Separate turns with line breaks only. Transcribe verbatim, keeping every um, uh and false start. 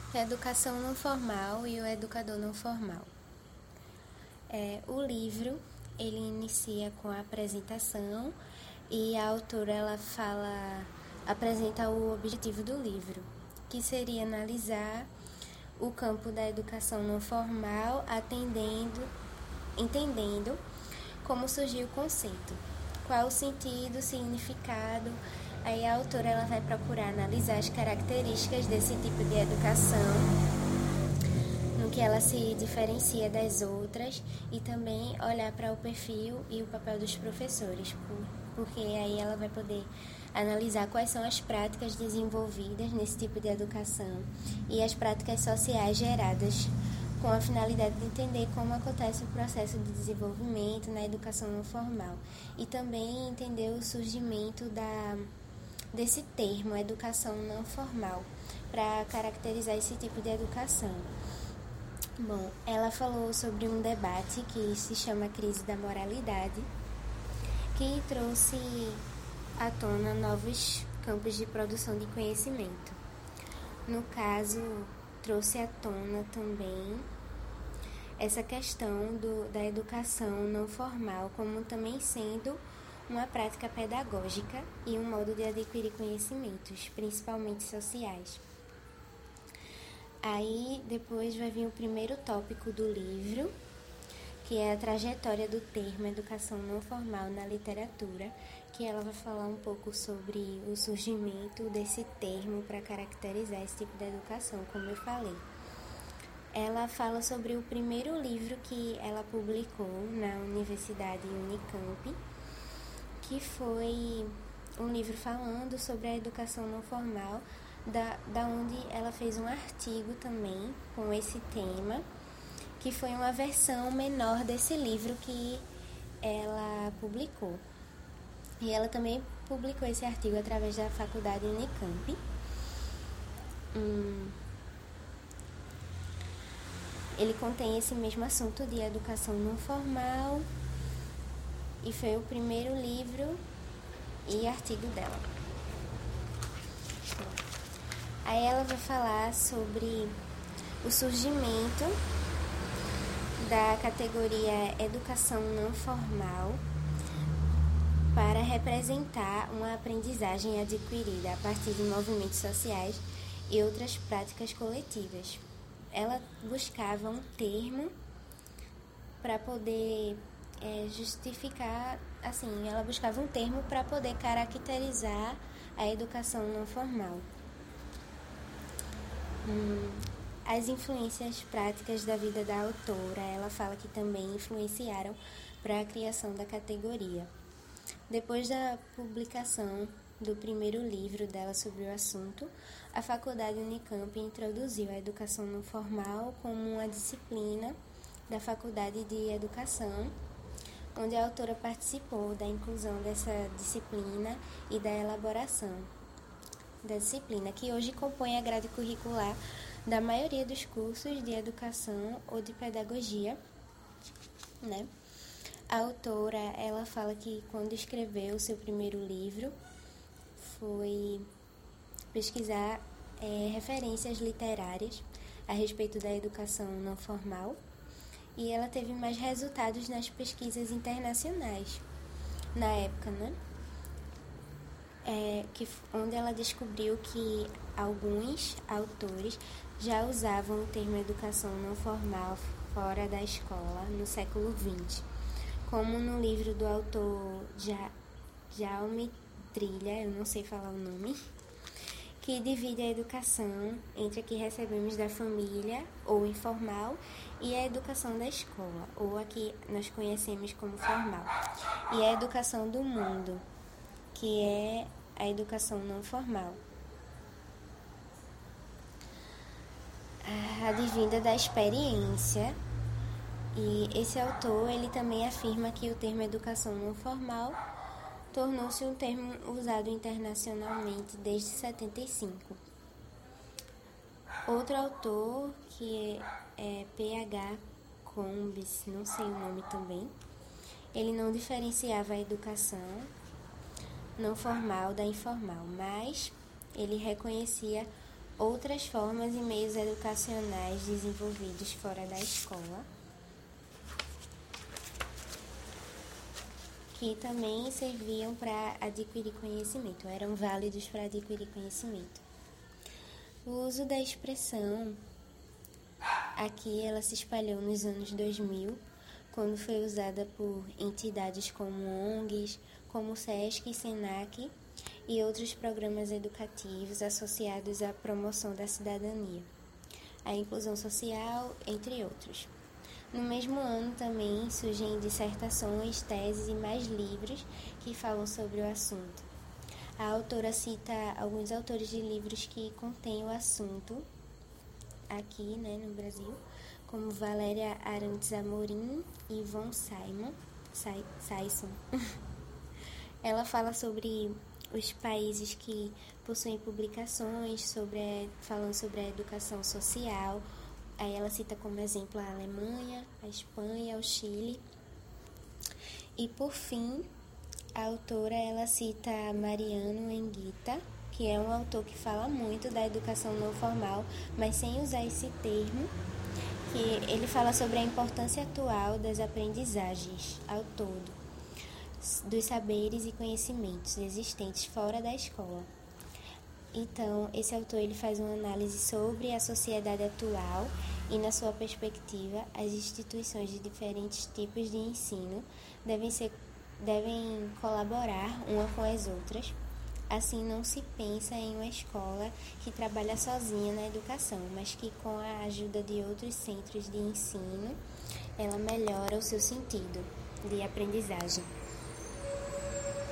Educação não formal e o educador não formal. É, o livro, ele inicia com a apresentação e a autora ela fala, apresenta o objetivo do livro, que seria analisar o campo da educação não formal, atendendo, entendendo como surgiu o conceito, qual o sentido, o significado. Aí a autora ela vai procurar analisar as características desse tipo de educação, no que ela se diferencia das outras, e também olhar para o perfil e o papel dos professores, porque aí ela vai poder analisar quais são as práticas desenvolvidas nesse tipo de educação e as práticas sociais geradas com a finalidade de entender como acontece o processo de desenvolvimento na educação não formal e também entender o surgimento da desse termo, educação não formal, para caracterizar esse tipo de educação. Bom, ela falou sobre um debate que se chama Crise da Moralidade, que trouxe à tona novos campos de produção de conhecimento. No caso, trouxe à tona também essa questão do, da educação não formal como também sendo uma prática pedagógica e um modo de adquirir conhecimentos, principalmente sociais. Aí depois vai vir o primeiro tópico do livro, que é a trajetória do termo educação não formal na literatura, que ela vai falar um pouco sobre o surgimento desse termo para caracterizar esse tipo de educação, como eu falei. Ela fala sobre o primeiro livro que ela publicou na Universidade Unicamp, que foi um livro falando sobre a educação não formal, da, da onde ela fez um artigo também com esse tema, que foi uma versão menor desse livro que ela publicou. E ela também publicou esse artigo através da faculdade Unicamp. Hum, ele contém esse mesmo assunto de educação não formal, e foi o primeiro livro e artigo dela. Aí ela vai falar sobre o surgimento da categoria educação não formal para representar uma aprendizagem adquirida a partir de movimentos sociais e outras práticas coletivas. Ela buscava um termo para poder É, justificar, assim, ela buscava um termo para poder caracterizar a educação não formal. Hum, as influências práticas da vida da autora, ela fala que também influenciaram para a criação da categoria. Depois da publicação do primeiro livro dela sobre o assunto, a faculdade Unicamp introduziu a educação não formal como uma disciplina da Faculdade de Educação, onde a autora participou da inclusão dessa disciplina e da elaboração da disciplina, que hoje compõe a grade curricular da maioria dos cursos de educação ou de pedagogia, né? A autora, ela fala que quando escreveu o seu primeiro livro, foi pesquisar é, referências literárias a respeito da educação não formal, e ela teve mais resultados nas pesquisas internacionais na época, né? É, que, onde ela descobriu que alguns autores já usavam o termo educação não formal fora da escola no século vinte, como no livro do autor ja, Jaume Trilha, eu não sei falar o nome, que divide a educação entre a que recebemos da família, ou informal, e a educação da escola, ou a que nós conhecemos como formal, e a educação do mundo, que é a educação não formal, advinda da experiência. E esse autor, ele também afirma que o termo educação não formal tornou-se um termo usado internacionalmente desde setenta e cinco. Outro autor, que é P H Combs, não sei o nome também, ele não diferenciava a educação não formal da informal, mas ele reconhecia outras formas e meios educacionais desenvolvidos fora da escola, que também serviam para adquirir conhecimento, eram válidos para adquirir conhecimento. O uso da expressão, aqui ela se espalhou nos anos dois mil, quando foi usada por entidades como O N Gs, como o SESC e SENAC e outros programas educativos associados à promoção da cidadania, a inclusão social, entre outros. No mesmo ano também surgem dissertações, teses e mais livros que falam sobre o assunto. A autora cita alguns autores de livros que contêm o assunto aqui, né, no Brasil, como Valéria Arantes Amorim e Von Simon, Sayson. Ela fala sobre os países que possuem publicações sobre, falando sobre a educação social. Aí ela cita como exemplo a Alemanha, a Espanha, o Chile. E por fim, a autora ela cita Mariano Enguita, que é um autor que fala muito da educação não formal, mas sem usar esse termo, que ele fala sobre a importância atual das aprendizagens ao todo, dos saberes e conhecimentos existentes fora da escola. Então, esse autor ele faz uma análise sobre a sociedade atual e, na sua perspectiva, as instituições de diferentes tipos de ensino devem, ser, devem colaborar uma com as outras. Assim, não se pensa em uma escola que trabalha sozinha na educação, mas que, com a ajuda de outros centros de ensino, ela melhora o seu sentido de aprendizagem.